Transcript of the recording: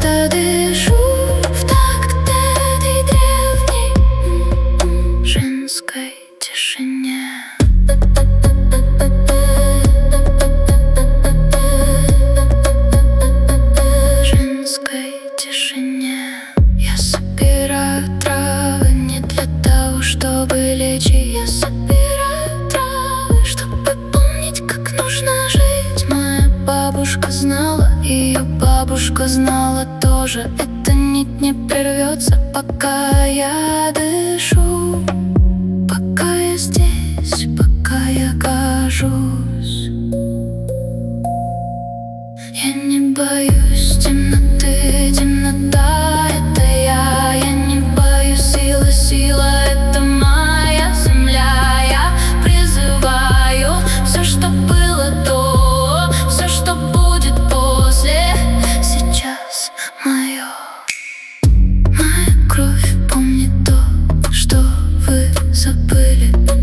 я дышу в такт этой древней женской тишине. Женской тишине. Я собираю травы не для того, чтобы лечь. Я собираю травы, чтобы помнить, как нужно жить. Моя бабушка знала, ее бабушка знала тоже. Эта нить не прервется, пока я дышу, пока я здесь, пока я кажусь. Я не боюсь темноты, темнота — это я не боюсь силы, сила — это моя земля. Я призываю все, что было до, все, что будет после, сейчас мое. Моя кровь помнит то, что вы забыли.